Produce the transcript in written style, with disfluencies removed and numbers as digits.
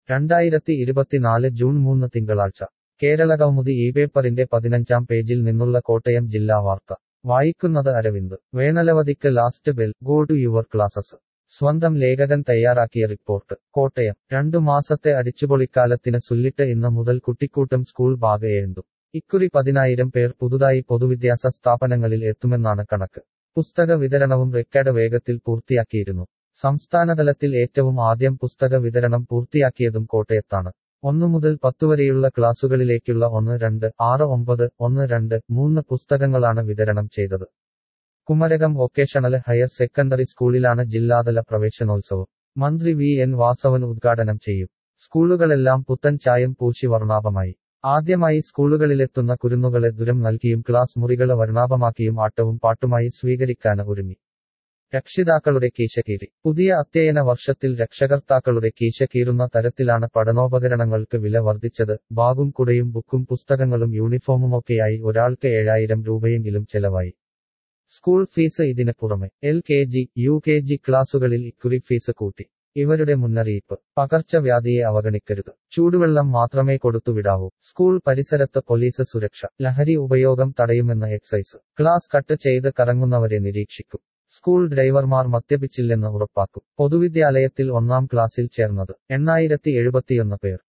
2024 June 3 തിങ്കളാഴ്ച കേരളകൗമുദി പേപ്പറിന്റെ 15-ാം പേജിൽ നിന്നുള്ള കോട്ടയം ജില്ലാ വാർത്ത വായിക്കുന്നത് അരവിന്ദ്. വേനലവധിക്ക് last bell, go to your classes. സ്വന്തം ലേഖകൻ തയ്യാറാക്കിയ റിപ്പോർട്ട്. കോട്ടയം. 2 മാസത്തെ അടിച്ചുപൊളിക്കാലത്തിന് സുല്ലിട്ട് ഇന്ന് മുതൽ കുട്ടിക്കൂട്ടം സ്കൂൾ ബാഗ് ഏന്തും. ഇക്കുറി 10,000 പേർ പുതുതായി പൊതുവിദ്യാഭ്യാസ സ്ഥാപനങ്ങളിൽ എത്തുമെന്നാണ് കണക്ക്. പുസ്തക വിതരണവും റെക്കോർഡ് വേഗത്തിൽ പൂർത്തിയാക്കിയിരുന്നു. സംസ്ഥാനതലത്തിൽ ഏറ്റവും ആദ്യം പുസ്തക വിതരണം പൂർത്തിയാക്കിയതും കോട്ടയത്താണ്. 1 മുതൽ 10 വരെയുള്ള ക്ലാസുകളിലേക്കുള്ള 1, 2, 6, 9, 1, 2, 3 പുസ്തകങ്ങളാണ് വിതരണം ചെയ്തത്. കുമരകം വൊക്കേഷണൽ ഹയർ സെക്കൻഡറി സ്കൂളിലാണ് ജില്ലാതല പ്രവേശനോത്സവം. മന്ത്രി വി എൻ വാസവൻ ഉദ്ഘാടനം ചെയ്യും. സ്കൂളുകളെല്ലാം പുത്തൻ ചായം പൂശി വർണ്ണാഭമായി. ആദ്യമായി സ്കൂളുകളിലെത്തുന്ന കുരുന്നുകളെ ദുരം നൽകിയും ക്ലാസ് മുറികള് വർണ്ണാഭമാക്കിയും ആട്ടവും പാട്ടുമായി സ്വീകരിക്കാന് ഒരുങ്ങി. രക്ഷിതാക്കളുടെ കീശകീറി. പുതിയ അധ്യയന വർഷത്തിൽ രക്ഷകർത്താക്കളുടെ കീശ കീറുന്ന തരത്തിലാണ് പഠനോപകരണങ്ങൾക്ക് വില വർദ്ധിച്ചത്. ബാഗും കുടയും ബുക്കും പുസ്തകങ്ങളും യൂണിഫോമുമൊക്കെയായി ഒരാൾക്ക് 7,000 രൂപയെങ്കിലും ചെലവായി. സ്കൂൾ ഫീസ് ഇതിന് പുറമെ LKG, UKG ക്ലാസുകളിൽ ഇക്കുറി ഫീസ് കൂട്ടി. ഇവരുടെ മുന്നറിയിപ്പ്: പകർച്ചവ്യാധിയെ അവഗണിക്കരുത്. ചൂടുവെള്ളം മാത്രമേ കൊടുത്തുവിടാവൂ. സ്കൂൾ പരിസരത്ത് പോലീസ് സുരക്ഷ. ലഹരി ഉപയോഗം തടയുമെന്ന് എക്സൈസ്. ക്ലാസ് കട്ട് ചെയ്ത് കറങ്ങുന്നവരെ നിരീക്ഷിക്കും. സ്കൂൾ ഡ്രൈവർമാർ മദ്യപിച്ചില്ലെന്ന് ഉറപ്പാക്കും. പൊതുവിദ്യാലയത്തിൽ 1-ാം ക്ലാസ്സിൽ ചേർന്നത് 8,071 പേർ.